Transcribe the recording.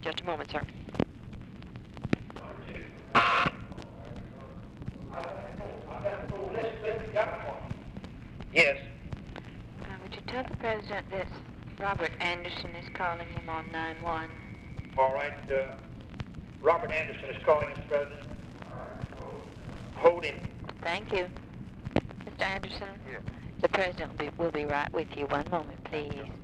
Just a moment, sir. Yes. Would you tell the President that Robert Anderson is calling him on 9-1? All right. Robert Anderson is calling us, President. Hold him. Thank you. Mr. Anderson? Yes. The President will be right with you. One moment, please.